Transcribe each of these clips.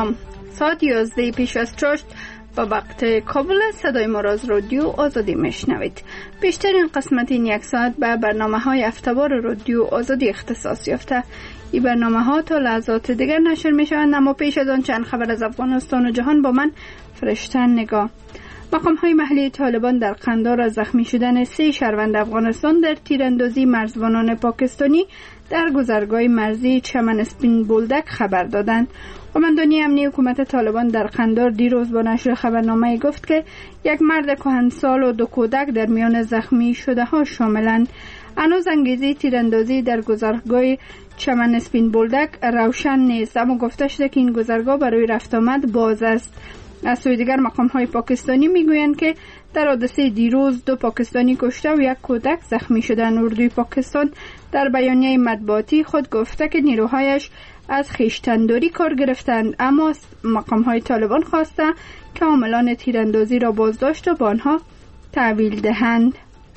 سلام. ساعت 11 پیش از چاشت به وقت کابل صدای ما را از رادیو آزادی میشنوید. بیشترین قسمت این یک ساعت به برنامه های هفته‌وار رادیو آزادی اختصاص یافته. این برنامه ها تا لحظات دیگر نشر می شوند، اما پیش از آن چند خبر از افغانستان و جهان با من فرشته نگاه. مقام های محلی طالبان در قندار از زخمی شدن 3 شهروند افغانستان در تیراندازی مرزبانان پاکستانی در گذرگاه مرزی چمن اسپین بولدک خبر دادند. قماندانی امنی حکومت طالبان در قندار دیروز با نشر خبرنامه گفت که یک مرد کهنسال و 2 کودک در میان زخمی شده ها شاملند. هنوز انگیزه تیراندازی در گذرگاه چمن اسپین بولدک روشن نیست، اما گفته شده که این گذرگاه برای رفت آمد باز است. از سوی دیگر مقام های پاکستانی میگویند که در حادثه دیروز 2 پاکستانی کشته و 1 کودک زخمی شدند. اردوی پاکستان در بیانیه مطبوعاتی خود گفته که نیروهایش از خویشتنداری کار گرفتند، اما مقام های طالبان خواسته که عاملان تیراندازی را بازداشت و به آنها تحویل دهند.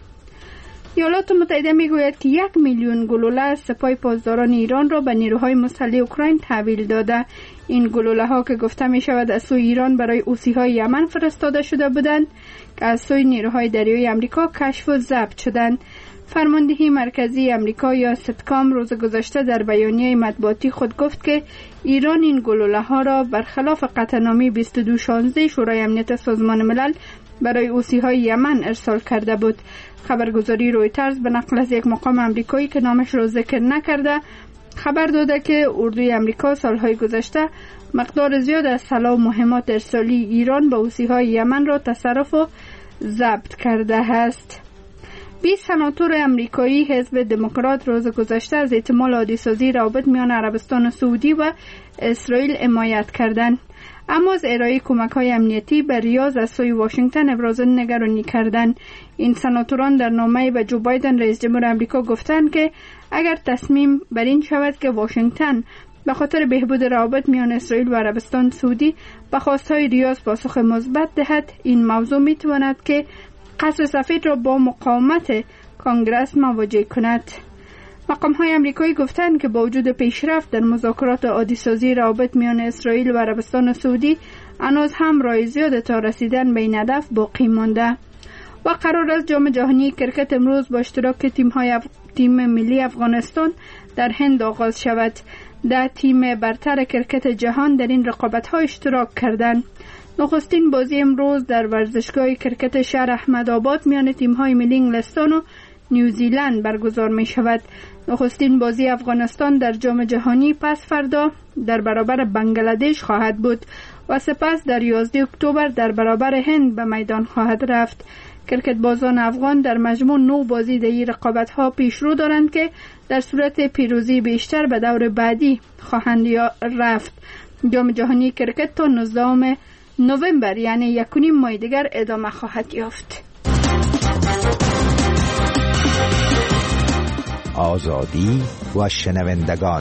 ایالات متحده میگوید که 1 میلیون گلوله از سپاه پاسداران ایران را به نیروهای مسلح اوکراین تحویل داده. این گلوله ها که گفته می شود از سوی ایران برای حوثی‌های یمن فرستاده شده بودند که از سوی نیروهای دریایی آمریکا کشف و ضبط شدند. فرماندهی مرکزی آمریکا یا ستکام روز گذشته در بیانیه مطبوعاتی خود گفت که ایران این گلوله ها را برخلاف قطعنامه 2216 شورای امنیت سازمان ملل برای حوثی‌های یمن ارسال کرده بود. خبرگزاری رویترز به نقل از یک مقام آمریکایی که نامش را ذکر نکرده خبر داده که اردوی آمریکا سالهای گذشته مقدار زیاد از سلاح و مهمات ارسالی ایران به حوثی‌های یمن را تصرف و ضبط کرده است. 20 سناتور آمریکایی حزب دموکرات روز گذشته از احتمال عادی‌سازی روابط میان عربستان سعودی و اسرائیل حمایت کردند، اما از ارائه کمک‌های امنیتی به ریاض از سوی واشنگتن ابراز نگرانی کردند. این سناتوران در نامه‌ای به جو بایدن رئیس جمهور آمریکا گفتند که اگر تصمیم بر این شود که واشنگتن به خاطر بهبود روابط میان اسرائیل و عربستان سعودی به خواست‌های ریاض پاسخ مثبت دهد، این موضوع می‌تواند که قصر سفید را با مقاومت کنگره مواجه کند. مقام‌های آمریکایی گفتند که با وجود پیشرفت در مذاکرات عادی‌سازی روابط میان اسرائیل و عربستان سعودی، هنوز هم راه زیاد تا رسیدن به این هدف باقی مانده. و قرار است جام جهانی کرکت امروز با اشتراک تیم ملی افغانستان در هند آغاز شود. 10 تیم برتر کرکت جهان در این رقابت‌ها اشتراک کردند. نخستین بازی امروز در ورزشگاه کرکت شهر احمدآباد میان تیم‌های ملی انگلستان و نیوزیلند برگزار می شود. نخستین بازی افغانستان در جام جهانی پس فردا در برابر بنگلادش خواهد بود و سپس در 11 اکتبر در برابر هند به میدان خواهد رفت. کرکت بازان افغان در مجموع 9 بازی در این رقابت‌ها پیشرو دارند که در صورت پیروزی بیشتر به دور بعدی خواهند رفت. جام جهانی کرکت تا 19 نوامبر یعنی 1.5 ماه دیگر ادامه خواهد یافت. آزادی و شنوندگان.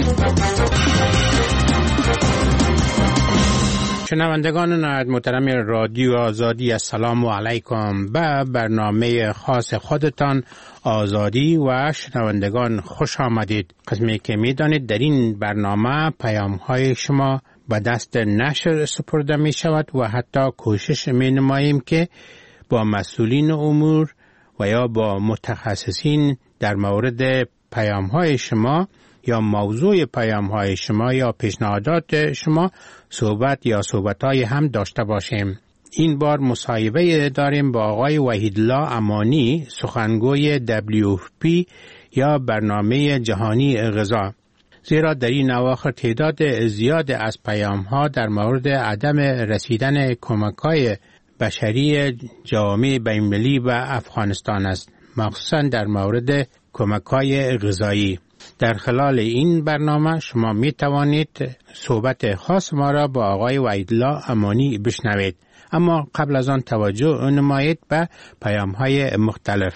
شنوندگان نهایت محترم رادیو آزادی، السلام علیکم. به برنامه خاص خودتان آزادی و شنوندگان خوش آمدید. قسمی که می دانید در این برنامه پیام های شما به دست نشر سپرده می شود و حتی کوشش می نماییم که با مسئولین امور و یا با متخصصین در مورد پیام های شما یا موضوع پیام های شما یا پیشنهادات شما صحبت های هم داشته باشیم. این بار مصاحبه داریم با آقای وحیدالله امانی، سخنگوی WFP یا برنامه جهانی غذا. زیرا در این اواخر تعداد زیاد از پیام ها در مورد عدم رسیدن کمک‌های بشری جامعه بین‌المللی و افغانستان است، مخصوصا در مورد کمک‌های غذایی. در خلال این برنامه شما می توانید صحبت خاص ما را با آقای وحیدالله امانی بشنوید، اما قبل از آن توجه نمایید به پیام‌های مختلف.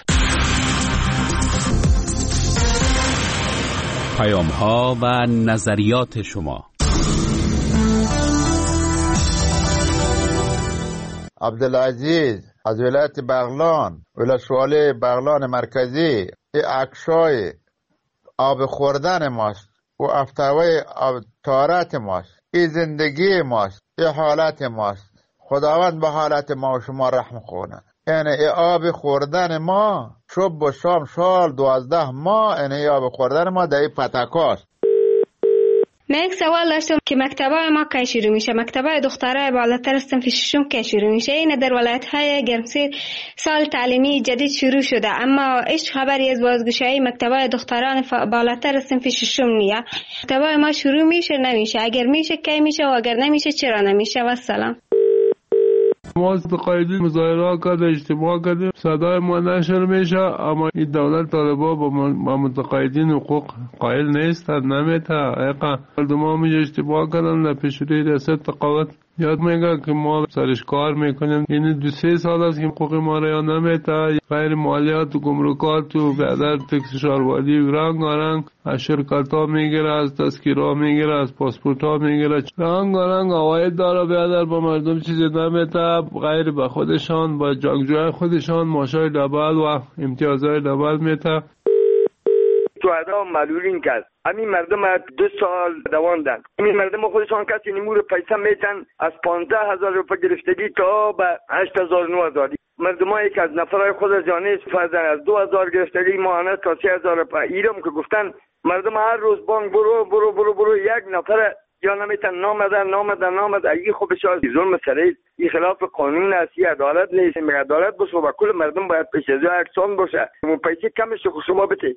پیام‌ها و نظریات شما. عبدالعزیز از ولایت بغلان، ولسوالی بغلان مرکزی، این عکسای آب خوردن ماست و افتاوی آب طهارت ماست. این زندگی ماست، این حالت ماست. خداوند به حالت ما و شما رحم کنه. یعنی ای آب خوردن ما صبح و شام سال 12 ماه، یعنی آب خوردن ما در این پتکاست. من یک سوال داشتم که مکتبای ما کی شروع میشه؟ مکتبای دخترای بالاتر از صنف ششم کی شروع میشه؟ این در ولایت‌های گرمسیر سال تعلیمی جدید شروع شده، اما هیچ خبری از بازگشایی مکتبای دختران بالاتر از صنف ششم نیست. مکتبای ما شروع میشه نمیشه؟ اگر میشه کی میشه و اگر نمیشه چرا نمیشه؟ و سلام. ما متقاعدین مظاهره کرد، اجتماع کردیم، صدای ما نشر میشه، اما این دولت طالبا با متقاعدین حقوق قائل نیستند، نمیته. مردم ها میشه اجتماع کردن در پیشروی ریاست تقاوت یاد میگه که ما سرش کار میکنیم. این 2-3 سال است که حقوق ما را نمیته. غیر مالیات و گمرکات و بیادر تکس شهروردی رنگ از شرکت ها میگیره، از تذکیره ها میگیره، از پاسپورت ها میگیره، رنگ عواید داره. بیادر با مردم چیزی نمیته غیر به خودشان، با جنگجوی خودشان ماشای دبل و امتیازهای دبل میته. شهدا معلولین کرد. همین مردم 2 سال دواندن. همین مردم خودشان کسی نمور پیسه میتن از 15,000 روپیه گرفتگی تا به 8,000-9,000. مردمایی که از نفرای خود از جانه استفاده از 2,000 گرفتگی ماهانه تا 3,000 روپیه. ایرم که گفتن مردم هر روز بانک برو یک نفر یا نمیتن نامدن ای خوبش از ظلم سریع این خلاف قانون است، عدالت نیست. عدالت باشه و کل مردم باید پیش از یکسان باشه. پیسه کمش شما بده.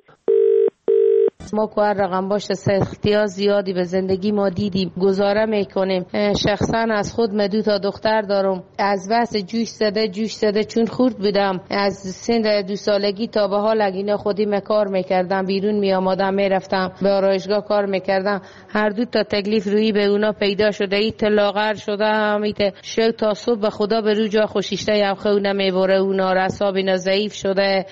ما که هر رقم باشه اختیار زیادی به زندگی ما دیدیم، گزاره میکنیم. شخصا از خود من 2 تا دختر دارم، از بس جوش زده چون خورد بودم از سن 2 سالگی تا به حال اینا خودی کار میکردم، بیرون میامادم میرفتم به آرایشگاه کار میکردم. هر 2 تا تکلیف روی به اونا پیدا شده، ایت لاغر شده، همیت شو تا صبح به خدا به رو جا خوشیشته یا خونه میبره، اونا رساب اینا ضعیف شده.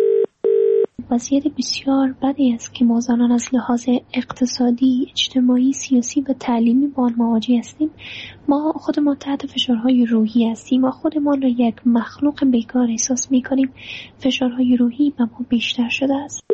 وضعیت بسیار بدی است که ما زنان از لحاظ اقتصادی، اجتماعی، سیاسی و تعلیمی با آن مواجه هستیم. ما خودمان تحت فشارهای روحی هستیم و خودمان را یک مخلوق بیکار احساس می‌کنیم. فشارهای روحی به ما بیشتر شده است.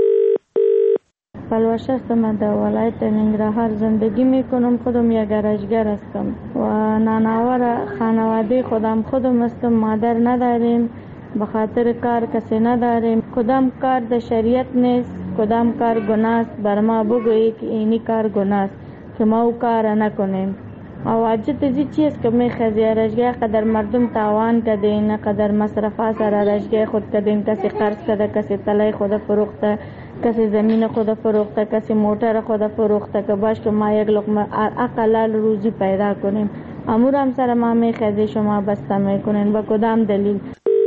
فلوش هستم، در ولایت ننگرهار زندگی میکنم. خودم یک گرجگر هستم و نانوار خانواده خودم هستم. مادر نداریم، به خاطر کار کسی نداریم. کدام کار در شریعت نیست، کدام کار گناه است. بر ما بگویی که اینی کار گناه است که ما او کار نکنیم. واجد ازی چیست که میخوازی رشگاه قدر مردم تاوان کدین، قدر مصرفات سر رشگاه خود کدین. کسی قرض کده، کسی طلای خود فروخته، کسی زمین خود فروخته، کسی موتر خود فروخته که باش که ما یک لقمه اقلال روزی پیدا کنیم. امور هم سر ما میخوازی شما بسته میکنین. با کدام دلیل؟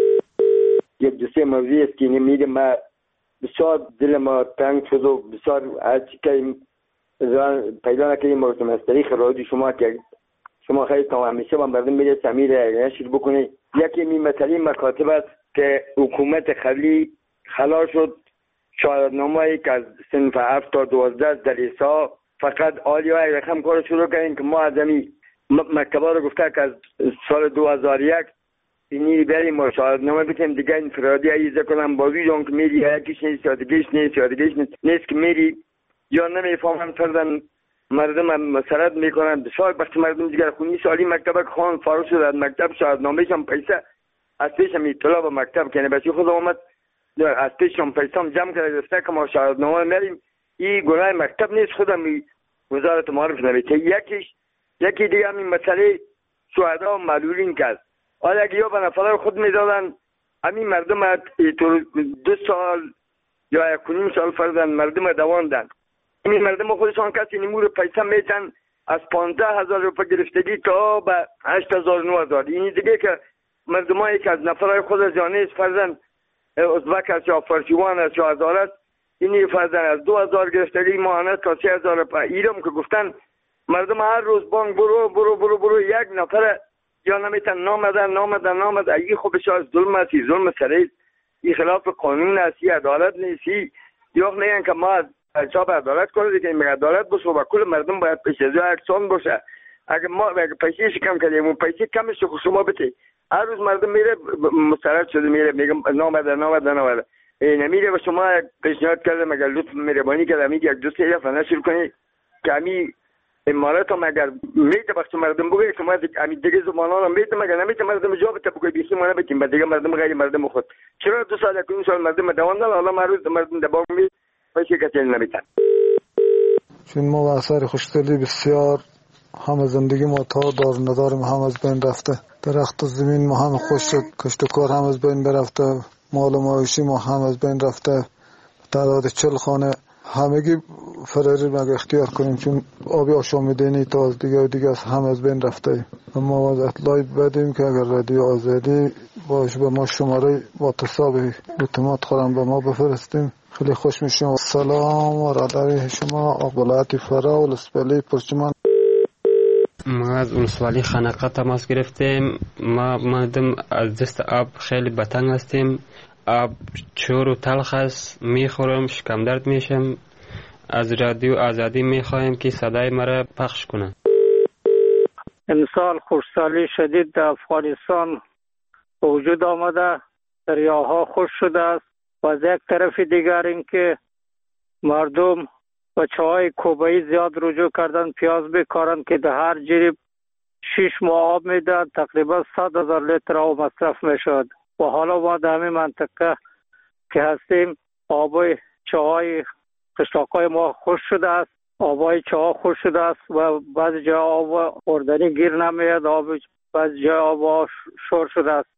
یک 2-3 موضوعی است که میگه ما بسیار دل ما تنگ شد و بسیار از که پیدا نکنیم مورد از طریق رادیو شما که شما خیلی تا همیشه با مردم میگه تعمیر نشر بکنه. یکی می مسئله مکاتب است که حکومت خلی خلا شد شاهدنامه‌ای که از صنف 7 تا 12 در ایسا فقط آلیا رقم کار شروع کردیم که ما از این مکتبا رو گفته که از سال 2001 اینی بریم و شاهدنامه بکنیم دیگه انفرادی ایزه کنم بازی جان که میری یکیش نیست یا دیگهش نیست که میری یا نمیفهمم فردن مردم مسرد میکنن. بسیار وقتی مردم دیگر خونی سالی مکتب خان فارغ شد از مکتب شاهدنامه‌ش هم پیسه از پیشم اطلاع به مکتب کنه بچه خود آمد از پیشم پیسه هم جمع کرده گفته که ما شاهدنامه میریم. این گناه مکتب نیست، خودم وزارت معارف نوشته. یکی دیگه همین مسئله شهدا معلولین کرد. حالا اگه یا به نفر خود میدادن همین مردم 2 سال یا 1.5 سال فردن مردم دواندن. این مردم خودشان کسی نمور پیسه میتن از 15,000 روپیه گرفتگی تا به 8,000-9,000. این دیگه که مردمایی که از نفرای خود از جانه فردن ازبک است یا فارسیوان است یا هزار است، اینی فردن از 2,000 گرفتگی ماهانه تا 3,000 روپیه. ایرم که گفتن مردم هر روز بانک برو یک نفر یا نمیتن نامدن ای خوبش از ظلم است، ظلم سریع این خلاف قانون است، عدالت نیست. یا میگن که ما چاپ عدالت کنه دیگه. این عدالت باشه و کل مردم باید پیش از یکسان باشه. اگه ما پیسه‌اش کم کردیم اون پیسه کمش رو شما بده. هر روز مردم میره مسترد شده میره میگم نامده نمیره و شما پیشنهاد کرده مگر لطف مهربانی کرده میگه 1-2 نشر کنی که همی امارات هم اگر میده بخش مردم بگه شما همین دیگه زمانان هم میده مگر نمیده مردم جواب تا بگه بیخی ما نبتیم به دیگه مردم غیر مردم خود چرا 2 سال اکنون سال مردم دوام داد حالا مردم دوام می پیش کتل نمیتن. چون ما و اثر خوشدلی بسیار همه زندگی ما تا دار ندار ما هم از بین رفته، درخت و زمین ما هم خوش شد، کشت و کار هم از بین برفته، مال و معاشی ما هم از بین رفته، تعداد 40 خانه همگی فراری مگه اختیار کنیم چون آبی آشامیدنی تا از دیگه هم از بین رفته. اما از اطلاعی بدیم که اگر رادیو آزادی باش به ما شماره واتصاب اتومات خورم به ما بفرستیم خیلی خوش میشیم. سلام و راداری شما اقبالاتی فرا و لسپلی پرچمان. ما از ولسوالی خنقه تماس گرفتیم. ما مردم از دست آب خیلی بتنگ هستیم. آب چور و تلخ است، میخورم شکم درد میشم. از رادیو آزادی میخوایم که صدای مرا پخش کنه. امسال خشکسالی شدید در افغانستان وجود آمده، دریاها خشک شده است و از یک طرف دیگر اینکه مردم و چاهای کوبایی زیاد رجوع کردن پیاز بکارن که در هر جریب 6 ماه آب میدن، تقریبا 100,000 لیتر آب مصرف میشد و حالا ما در همین منطقه که هستیم آبای چاهای قشلاقای ما خشک شده است، آبای چاها خشک شده است و بعضی جا آب خوردنی گیر نمیاد، بعضی جا آب شور شده است.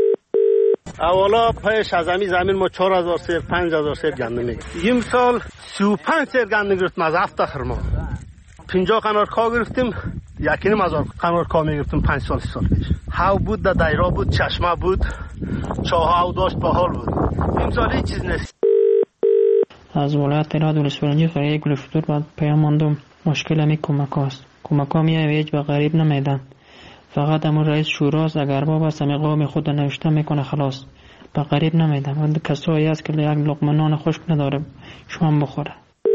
اولا پیش از زمین ما 4,000 سیر 5,000 سیر گندم میگرد. این سال 35 سیر گندم گرفتم از 7 خرما. 50 قنار کا گرفتیم، 1,500 قنار کا میگرفتیم 5 سال 6 سال پیش. هاو بود، دایرا بود، چشمه بود، چاه او داشت با حال بود. این سال هیچ چیز نیست. از ولایت راد ولسوالی قریه گلفتور بعد پیام ماندم مشکل می کمک است. کمک ها میایویج به غریب نمیدن. فقط امور رئیس شوراست اگر باب است همی قوم خود نوشته میکنه خلاص. به غریب نمیدن. و کسایی است که یک لقمه نان خشک نداره شما بخوره.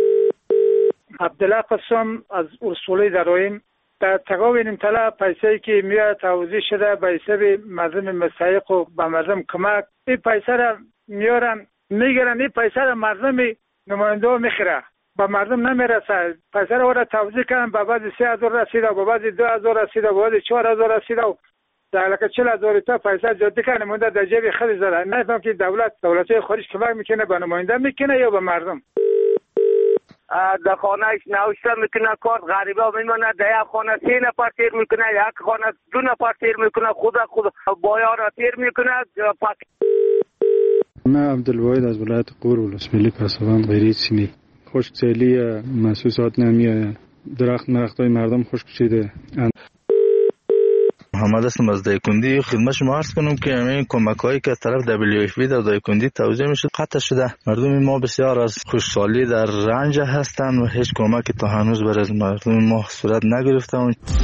عبدالله قسم از ولسوالی درایم در تقابل این طلب پیسه‌ای که میاد توزیع شده به حساب مردم مستحق و به مردم کمک، این پیسه را میارن میگیرن، این پیسه را مردم نماینده ها میخوره، به مردم نمیرسه. پیسه را توزیع کردن، به بعضی 3,000 رسیده، به بعضی 2,000 رسیده، به بعضی 4,000 رسیده و در 40,000 تا پیسه جدی که نماینده در جیب خود زده. نفهم که دولت خارج کمک میکنه به نماینده میکنه یا به مردم. در خانهش نوشته میکنه کارت غریبا میمونه، در یک خانه 3 نفر تیر میکنه، یک خانه 2 نفر تیر میکنه، خود بایا را تیر میکنه. من عبدالواحد از ولایت غور ولسوالی پسابند غیری سیمی. خشکسالی محسوسات نمیآید، درختای مردم خشک شده. محمد هستم از دایکندی. خدمت شما عرض کنم که همین کمک‌هایی که از طرف WFP در دایکندی توزیع میشه قطع شده. مردم ما بسیار از خشکسالی در رنج هستند و هیچ کمکی تا هنوز برای مردم ما صورت نگرفته.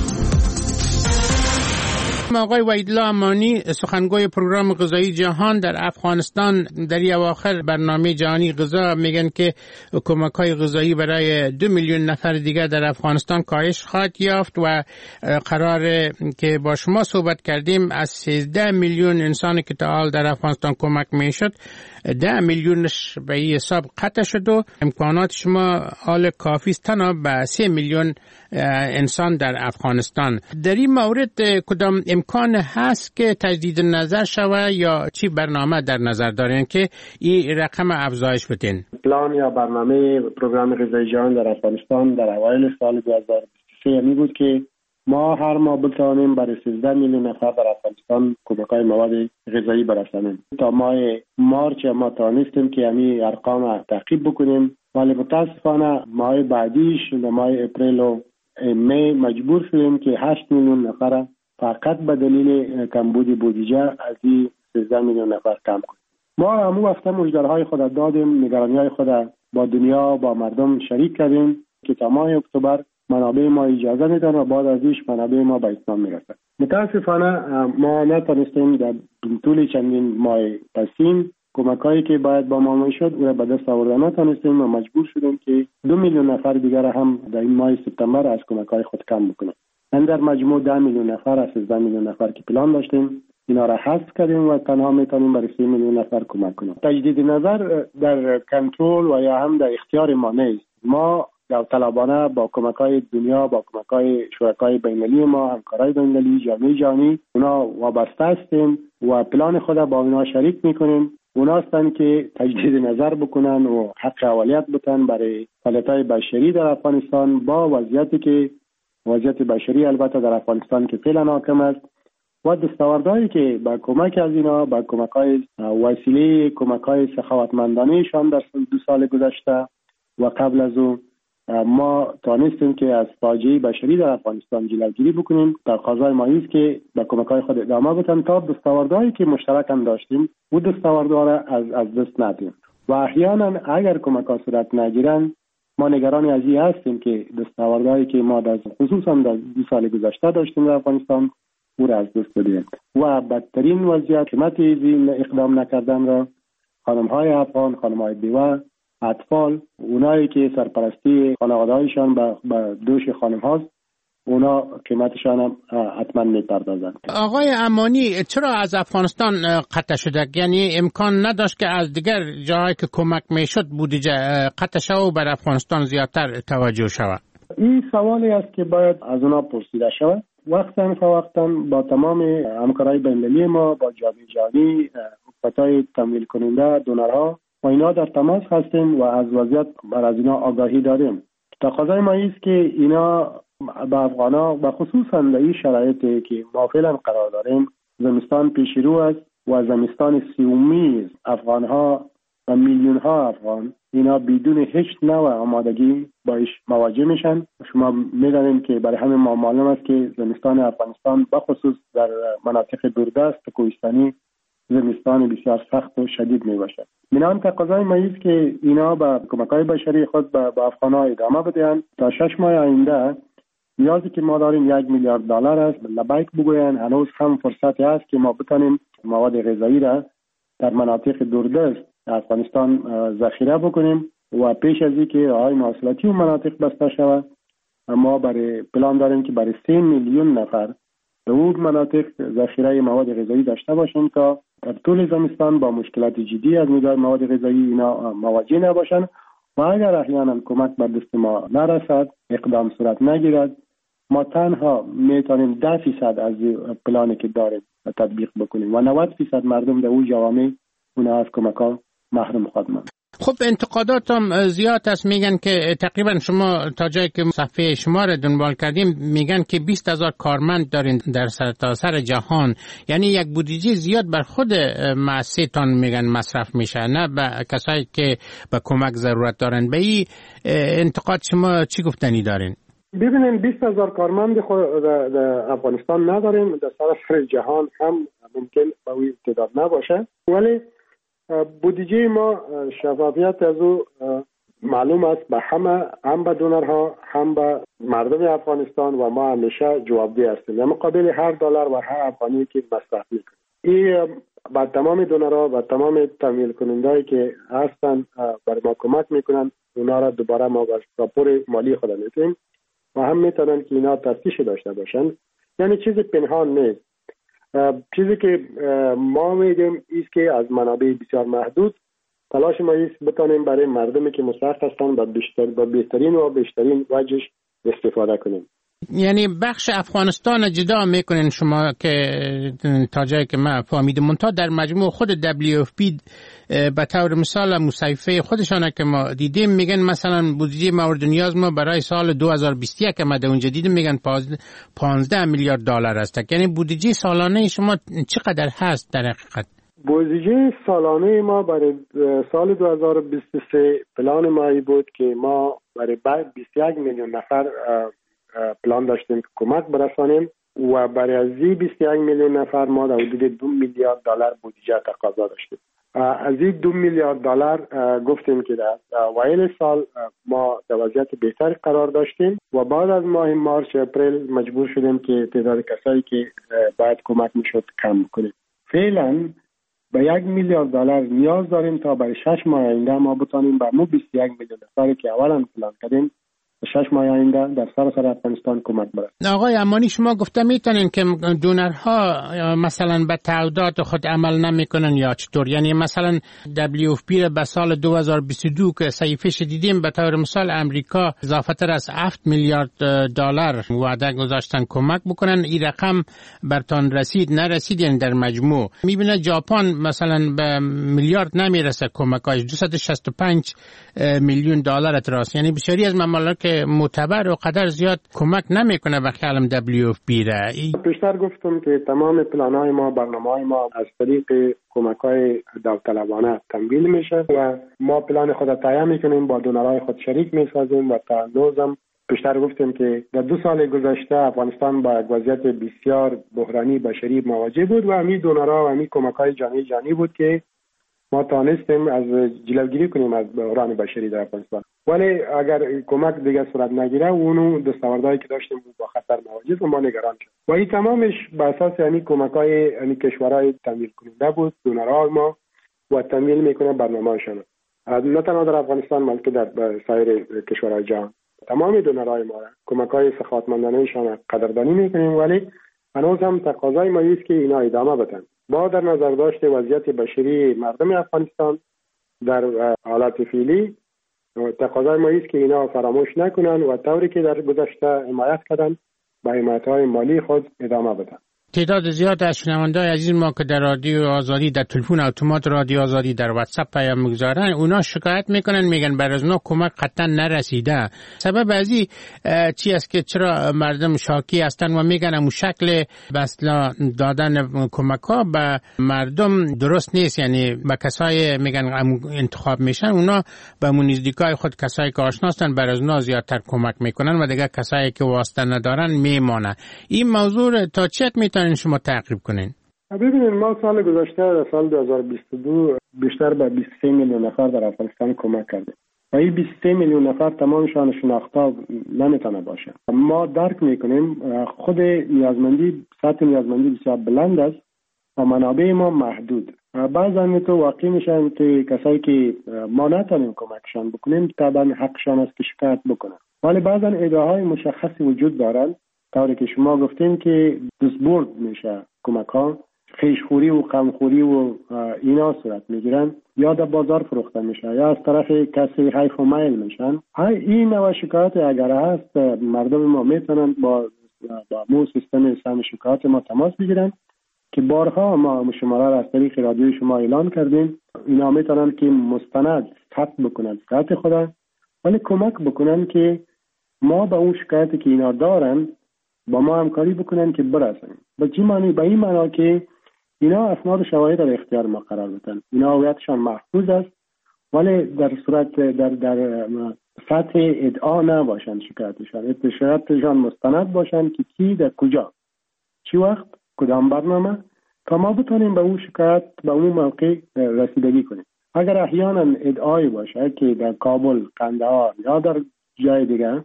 آقای وحیدالله امانی سخنگوی پروگرام غذایی جهان در افغانستان در اواخر برنامه جهانی غذا میگن که کمک‌های غذایی برای 2 میلیون نفر دیگر در افغانستان کاهش خواهد یافت و قرار که با شما صحبت کردیم از 13 میلیون انسانی که تا حال در افغانستان کمک میشد 10 میلیونش به این حساب قطع شد و امکانات شما حال کافی است تنها به 3 میلیون انسان در افغانستان. در این مورد کدام امکان هست که تجدید نظر شود یا چی برنامه در نظر دارین که این رقم افزایش بدین؟ پلان یا برنامه پروگرام غذایی جهان در افغانستان در اوایل سال 2023 می بود که ما هر ماه بتوانیم برای 13 میلیون نفر در افغانستان کمک‌های مواد غذایی برسانیم. تا ماه مارچ ما توانستیم که همین ارقام تعقیب بکنیم، ولی متاسفانه ماه بعدیش در ماه اپریل و می مجبور شدیم که 8 میلیون نفر فقط به دلیل کمبود بودجه از این 13 میلیون نفر کم کنیم. ما همون وقتا مژده‌های خود دادیم، نگرانی‌های خود با دنیا با مردم شریک کردیم که تا ماه اکتبر منابع ما اجازه میدن و بعد ازش منابع ما به اتمام میرسه. متاسفانه ما نتونستیم در طول چندین ماه پسین کمکایی که باید با ما میشد او را به دست آوردن نتونستیم و مجبور شدیم که 2 میلیون نفر دیگر هم در این ماه سپتامبر از کمکای خود کم بکنیم. در مجموع 10 میلیون نفر از 13 میلیون نفر که پلان داشتیم اینا را حذف کردیم و تنها میتونیم برای 3 میلیون نفر کمک کنیم. تجدید نظر در کنترل و یا هم در اختیار ما نیست. ما داوطلبانه با کمک‌های دنیا، با کمک‌های شرکای بین‌المللی ما، همکارای بین‌المللی، جامعه جهانی اونا وابسته هستیم و پلان خود با اونا شریک میکنیم. اونا هستن که تجدید نظر بکنن و حق اولیت بتن برای فعالیت‌های بشری در افغانستان با وضعیت بشری البته در افغانستان که فعلا حاکم است و دستاوردهایی که با کمک از اینا، با کمک‌های وسیله کمک‌های سخاوتمندانه‌شان در 2 سال گذشته و قبل از او ما توانستیم که از فاجعه بشری در افغانستان جلوگیری بکنیم. تقاضای ما است که با کمک‌های خود ادامه بدن تا دستاوردهایی که مشترک هم داشتیم و دستاوردها را از دست ندیم و احیانا اگر کمک‌ها صورت نگیرند ما نگران از این هستیم که دستاوردهایی که ما خصوصا در 2 سال گذشته داشتیم در افغانستان او را از دست بدیم و بدترین وضعیت قیمت این اقدام نکردن را خانم‌های افغان، خانم‌های بیوه، اطفال، اونایی که سرپرستی خانواده‌هایشان به دوش خانم هاست، اونا قیمتشان هم حتما میپردازند. آقای امانی، چرا از افغانستان قطع شده؟ یعنی امکان نداشت که از دیگر جاهایی که کمک میشد بودجه قطع شود و بر افغانستان زیادتر توجه شود؟ این سوالی است که باید از اونا پرسیده شود. وقتا با تمام همکارای بین‌المللی ما، با جامعه جهانی، حکومت‌های تمویل کننده، دونرها و اینا در تماس هستیم و از وضعیت از اینا آگاهی داریم. تقاضای ما است که اینا به افغانا و خصوصا در این شرایطی که ما فعلا قرار داریم، زمستان پیش رو است و زمستان سیومی افغانها و میلیون ها افغان اینا بدون هیچ نوع آمادگی باش مواجه میشن. شما میدانید که برای همه ما معلوم است که زمستان افغانستان به خصوص در مناطق دوردست کوهستانی زمستان بسیار سخت و شدید می باشد. بنابراین تقاضای ما است که اینا با کمک‌های بشری خود به افغان‌ها ادامه بدهند تا 6 ماه آینده نیازی که ما داریم $1 میلیارد است لبیک بگویند. هنوز هم فرصتی است که ما بتانیم مواد غذایی را در مناطق دوردست افغانستان ذخیره بکنیم و پیش از اینکه راه‌های مواصلاتی و مناطق بسته شود ما برای پلان داریم که برای 3 میلیون نفر در اون مناطق ذخیره مواد غذایی داشته باشیم تا در طول زمستان با مشکلات جدی از نظر مواد غذایی اینا مواجه نباشند و اگر احیانا کمک بر دست ما نرسد، اقدام صورت نگیرد، ما تنها میتونیم 10% از پلانی که داریم تطبیق بکنیم و 90% مردم در اون جوامع اونا از کمک‌ها محروم خواهند ماند. خب انتقادات هم زیاد است. میگن که تقریبا شما تا جایی که صفحه شما را دنبال کردیم میگن که 20,000 کارمند دارین در سرتاسر جهان، یعنی یک بودجه زیاد بر خود مؤسسه‌تان میگن مصرف میشه، نه به کسایی که به کمک ضرورت دارن. به این انتقاد شما چی گفتنی دارین؟ ببینیم 20,000 کارمند در افغانستان نداریم، در سراسر جهان هم ممکن به این تعداد نباشه، ولی بودجه ما شفافیت از او معلوم است به همه، هم به دونرها هم به مردم افغانستان و ما همیشه جوابدeh هستیم در مقابل هر دلار و هر افغانی که مصرف میکنیم. این با تمام دونرها و تمام تمویل کنندهایی که هستن برای ما کمک میکنن، اونا را دوباره ما با راپور مالی خود میتونیم و هم میتونن که اینا تفتیش داشته باشن، یعنی چیز پنهان نیست. چیزی که ما میگیم ایست که از منابع بسیار محدود تلاش ما ایست بتانیم برای مردمی که مستحق هستن با بهترین و بیشترین وجهش استفاده کنیم. یعنی بخش افغانستان جدا میکنین شما که تا جایی که من فهمیدم، منتها در مجموع خود WFP به طور مثال مصیفه خودشانه که ما دیدیم میگن مثلا بودجه مورد نیاز ما برای سال 2021 که ما در اونجا دیدیم میگن 15 میلیارد دلار است. یعنی بودجه سالانه شما چقدر هست در حقیقت؟ بودجه سالانه ما برای سال 2023 پلان ما بود که ما برای 21 میلیون نفر پلان داشتیم که کمک برسانیم و برای از 21 میلیون نفر ما در حدود 2 میلیارد دلار بودجه تقاضا داشتیم. از این 2 میلیارد دلار گفتیم که در اوایل سال ما در وضعیت بهتر قرار داشتیم و بعد از ماه مارس اپریل مجبور شدیم که تعداد کسایی که باید کمک میشد کم کنیم. فعلا به 1 میلیارد دلار نیاز داریم تا برای 6 ماه آینده ما بتانیم به مو 21 میلیون نفری که اولا پلان کردیم 6 ماه آینده در سراسر افغانستان کمک برسد. آقای امانی، شما گفته میتونین که دونرها مثلا به تعهدات خود عمل نمیکنن یا چطور؟ یعنی مثلا WFP به سال 2022 که صحیفه‌اش دیدیم به طور مثال امریکا اضافه تر از 7 میلیارد دلار وعده گذاشتن کمک بکنن. این رقم برتان رسید نرسید؟ یعنی در مجموع میبینه ژاپن مثلا به میلیارد نمیرسه کمکاش، 265 میلیون دلار تراست. یعنی بسیاری از ممالک معتبر و قدر زیاد کمک نمیکنه به خیالم WFP را. پیشتر گفتم که تمام پلان‌های ما، برنامه‌های ما از طریق کمک‌های داوطلبانه تمویل میشه و ما پلان خود را تهیه میکنیم، با دونرهای خود شریک میسازیم و تا هنوزم پیشتر گفتیم که در 2 سال گذشته افغانستان با یک وضعیت بسیار بحرانی بشری مواجه بود و همین دونرها و همین کمک‌های جانی بود که ما توانستیم از جلوگیری کنیم از بحران بشری در افغانستان. ولی اگر کمک دیگه صورت نگیره، اونو دستاوردهایی که داشتیم با خطر مواجه و ما نگران شد. و این تمامش بر اساس یعنی کمک‌های یعنی کشورهای تمویل کننده بود، دونرها ما و تمویل میکنه برنامه‌شون. نه تنها در افغانستان بلکه در سایر کشورهای جهان. تمام دونرهای ما کمک‌های سخاوتمندانه‌شان قدردانی میکنیم، ولی هنوز هم تقاضای ما است که اینا ادامه بدن. با در نظر داشت وضعیت بشری مردم افغانستان در حالت فعلی، تقاضای ما است که اینا فراموش نکنن و طوری که در گذشته حمایت کردن با حمایت‌های مالی خود ادامه بدن. تعداد زیاد از شنونده‌های عزیز ما که در رادیو آزادی، در تلفن اتومات رادیو آزادی، در واتساپ پیام میگذارن، اونا شکایت میکنن، میگن بر از اونا کمک قطعا نرسیده. سبب ازی چی است که چرا مردم شاکی هستن و میگن امو شکل بسلا دادن کمک ها به مردم درست نیست؟ یعنی به کسای میگن انتخاب میشن، اونا به امو نزدیکای خود کسایی که آشناستن بر از اونا زیادتر کمک میکنن و دیگه کسایی که واسطه ندارن میمانه. این موضوع تا چه میتونن شما تعقیب کنین؟ ببینید، ما سال گذشته سال 2022 بیشتر به 23 میلیون نفر در افغانستان کمک کردیم و این 23 میلیون نفر تمامشان شناخته نمیتونه باشه. ما درک میکنیم خود نیازمندی، سطح نیازمندی بسیار بلند است و منابع ما محدود. بعضا تو واقع میشن که کسایی که ما نتونیم کمکشان بکنیم طبعا حقشان است که شکایت بکنن، ولی بعضا ادعاهای مشخصی وجود دارن، طوری که شما گفتین که دستبرد میشه کمک ها، خیشخوری و غمخوری و اینا صورت میگیرن، یا در بازار فروخته میشه یا از طرف کسی حیف و میل میشن. این نوع شکایت اگر هست، مردم ما میتونن با مو سیستم سهم شکایت ما تماس بگیرن که بارها ما شماره را از طریق رادیوی شما اعلان کردیم. اینا میتونن که مستند ثبت بکنن شکایت خدا، ولی کمک بکنن که ما به اون شکایتی که اینا دارن با ما همکاری بکنن که برسن. به این معنی که اینا اسناد و شواهد در اختیار ما قرار بدن. اینا هویتشان محفوظ است، ولی در صورت در سطح ادعا نباشن شکایتشان. شکایتشان مستند باشن که کی در کجا، چی وقت، کدام برنامه، تا ما بتونیم به اون شکایت به اون موقع رسیدگی کنیم. اگر احیانا ادعایی باشه که در کابل، قندهار یا در جای دیگه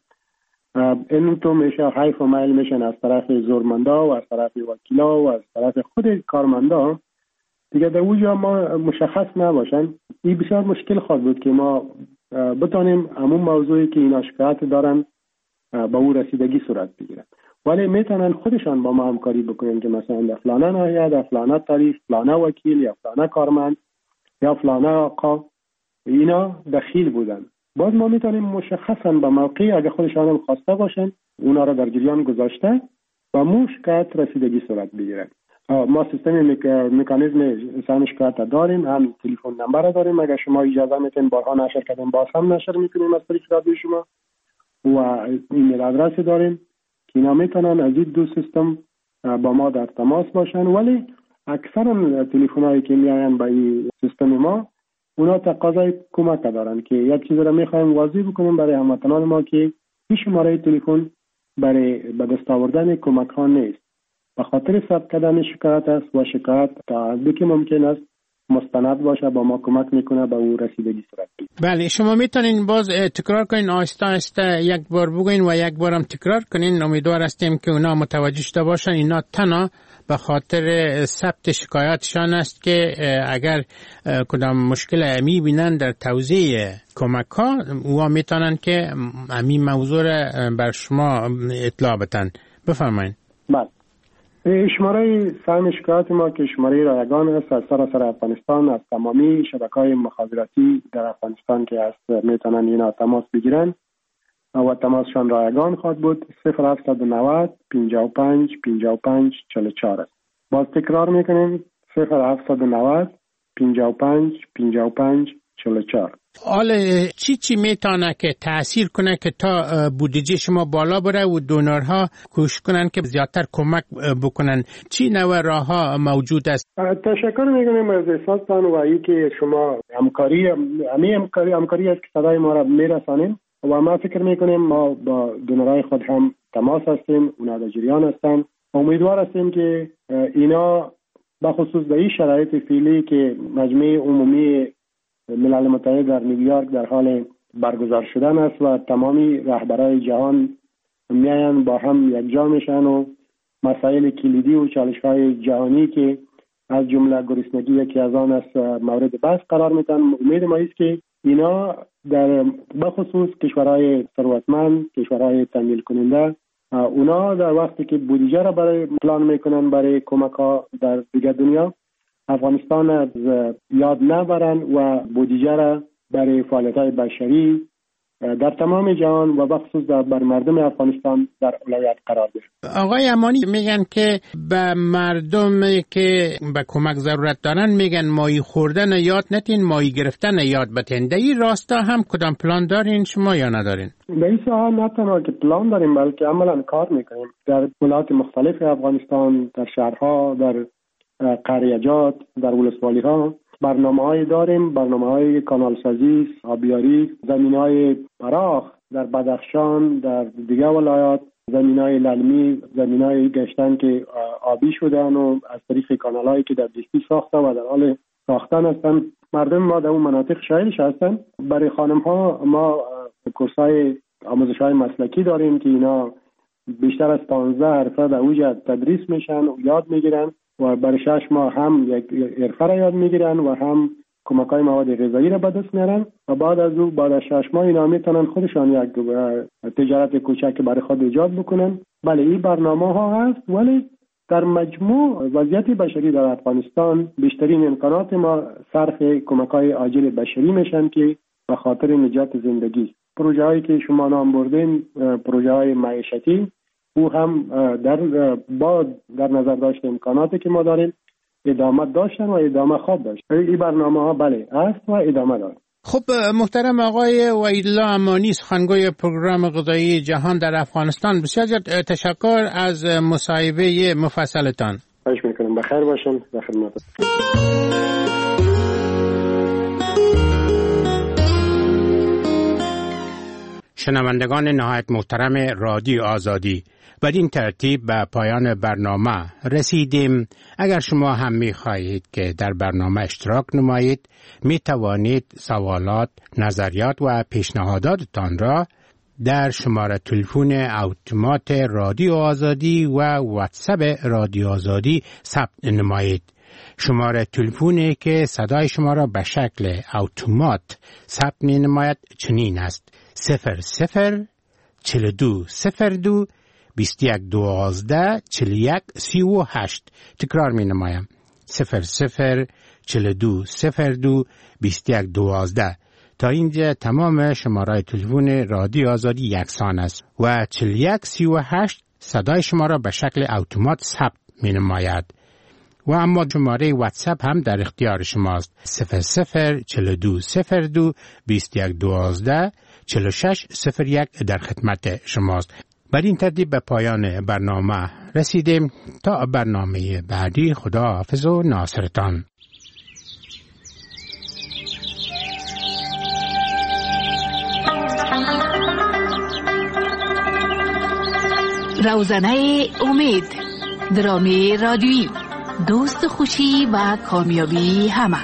این تو میشه حیف و میل میشن از طرف زورمندا و از طرف وکیلا و از طرف خود کارمندا، دیگه در اونجا ما مشخص نباشن، این بسیار مشکل خواهد بود که ما بتونیم همون موضوعی که اینا شکایت دارن با اون رسیدگی صورت بگیرن. ولی میتونن خودشان با ما همکاری بکنن که مثلا در فلانه ناحیه، در فلانه تاریخ، فلانه وکیل یا فلانه کارمند یا فلانه آقا اینا دخیل بودن. باز ما میتونیم مشخصا به موقع اگه خودشان هم خواسته باشن اونا را در جریان گذاشته و شکایت رسیدگی صورت بگیرن. ما سیستم مکانیزم سهم شکایت داریم، هم تلفن نمبر داریم. اگه شما اجازه میتین بارها نشر کردیم، باز هم نشر میکنیم از طریق رادیو شما، و ایمیل آدرس داریم که اینا میتونن از این دو سیستم با ما در تماس باشن. ولی اکثرا تلفن‌هایی که میاین با این سیستم ما اونا تقاضای کمک دارن که یک چیز را میخوایم واضح بکنیم برای هموطنان ما که این شماره تلفن برای به دست آوردن کمک ها نیست، به خاطر ثبت کردن شکایت است و شکایت تا حدی که ممکن است مستند باشه با ما کمک میکنه به او رسیدگی صورت بگیره. بله، شما میتونین باز تکرار کنین، آهسته آهسته یک بار بگین و یک بارم تکرار کنین. امیدوار هستیم که اونا متوجه شده باشن. اینا تنها به خاطر ثبت شکایاتشان است که اگر کدام مشکل امی بینن در توزیع کمک ها او میتونن که امی موضوع بر شما اطلاع بدن. بفرمایید. بله. شماره سهم شکایات ما که شماره رایگان است از سراسر افغانستان، از تمامی شبکه‌های مخابراتی در افغانستان که هست میتونن اینا تماس بگیرن و تماسشان رایگان خواهد بود. 0790 55 55 44 است. باز تکرار میکنیم 0790 55 55 44. حالا چی میتونه که تأثیر کنه که تا بودجه شما بالا بره و دونرها کوشش کنن که زیادتر کمک بکنن؟ چی نوع راه ها موجود است؟ تشکر میکنیم از احساستان و ای که شما همکاری است که صدای ما را میرسانیم و ما فکر میکنیم ما با دونرهای خود هم تماس هستیم، اونا در جریان هستن. امیدوار هستیم که اینا بخصوص در این شرایط فعلی که مجمع عمومی ملل متحد در نیویورک در حال برگزار شدن است و تمامی رهبرای جهان میاین با هم یکجا میشن و مسائل کلیدی و چالش‌های جهانی که از جمله گرسنگی یکی از آن است مورد بحث قرار میدن. امید ما است که اینا در بخصوص کشورهای ثروتمند، کشورهای تمویل کننده، اونا در وقتی که بودجه را برای پلان میکنن برای کمک ها در دیگر دنیا، افغانستان از یاد نبرن و بودجه را برای فعالیت‌های بشری در تمام جهان و بخصوص بر مردم افغانستان در اولویت قرار دهند. آقای امانی میگن که به مردم که به کمک ضرورت دارن میگن ماهی خوردن یاد نتین، ماهی گرفتن یاد بتین. در این راستا هم کدام پلان دارین شما یا ندارین؟ در این ساحه نه تنها که پلان داریم بلکه عملا کار میکنیم در ولایات مختلف افغانستان، در شهرها، در قریجات، در ولسوالی ها برنامه‌های داریم، برنامه‌های کانالسازی، آبیاری، زمین‌های فراخ در بدخشان، در دیگر ولایات، زمین‌های للمی، زمین‌های گشتن که آبی شدن و از طریق کانال‌هایی که در دستی ساخته و در حال ساختن هستن. مردم ما در اون مناطق شاهدش هستن. برای خانم‌ها ما کورس‌های آموزش‌های مسلکی داریم که اینا بیشتر از 15 حرفه در اوج تدریس میشن و یاد میگیرن و برای 6 ماه هم یک حرفه را یاد میگیرن و هم کمک‌های مواد غذایی را به دست میارن و بعد از 6 ماه اینا میتونن خودشان یک تجارت کوچک برای خود ایجاد بکنن. بله این برنامه ها هست، ولی در مجموع وضعیت بشری در افغانستان بیشترین امکانات ما صرف کمک‌های عاجل بشری میشن که به خاطر نجات زندگی. پروژه هایی که شما نام بردین پروژه های معیشتی او هم در نظر داشت امکاناتی که ما داریم ادامه داشتن و ادامه خواب داشت. این برنامه ها بله است و ادامه دارد. خب محترم آقای وحیدالله امانی، سخنگوی پروگرام غذایی جهان در افغانستان، بسیار تشکر از مصاحبه مفصلتان. خواهش میکنم. بخیر باشین. در خدمتتون. شنوندگان نهایت محترم رادیو آزادی، بدین ترتیب به پایان برنامه رسیدیم. اگر شما هم می خواهید که در برنامه اشتراک نمایید، می توانید سوالات، نظریات و پیشنهاداتتان را در شماره تلفن اتومات رادیو آزادی و واتساپ رادیو آزادی ثبت نمایید. شماره تلفنی که صدای شما را به شکل اتومات ثبت می نماید چنین است: 00 42 02 21 12 41 38. تکرار می نمایم: 00 42 02 21 12. تا اینجا تمام شماره تلفن رادیو آزادی یکسان است و 41 38 صدای شما را به شکل اتومات ثبت می نماید. و اما شماره واتساپ هم در اختیار شماست: 00 42 02 21 12 46 01 در خدمت شماست. بر این ترتیب به پایان برنامه رسیدیم. تا برنامه بعدی، خدا حافظ و ناصرتان. روزنه امید، درامی رادیویی، دوست خوشی و کامیابی همه.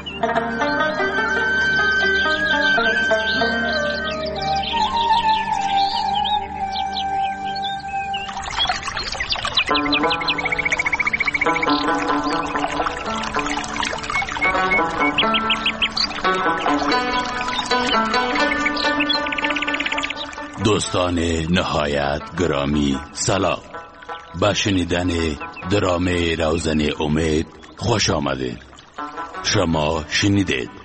دوستان نهایت گرامی سلام. به شنیدن درامه روزن امید خوش آمدید. شما شنیدید